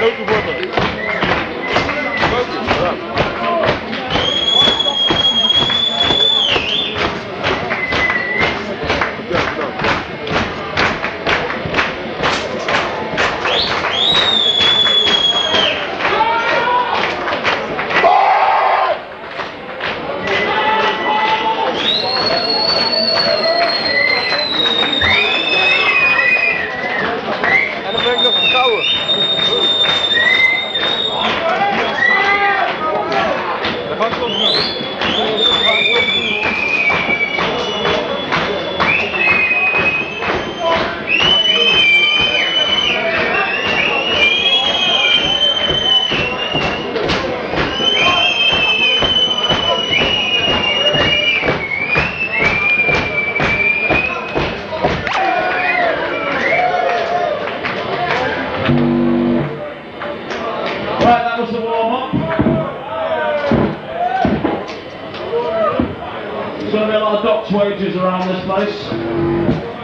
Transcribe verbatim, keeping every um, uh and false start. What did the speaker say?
Grote wortel. Grote, ja. En dan ben ik nog verkouden. Dat gaat toch niet. Right, that was the warm-up. There's going to be a lot of Docks wages around this place.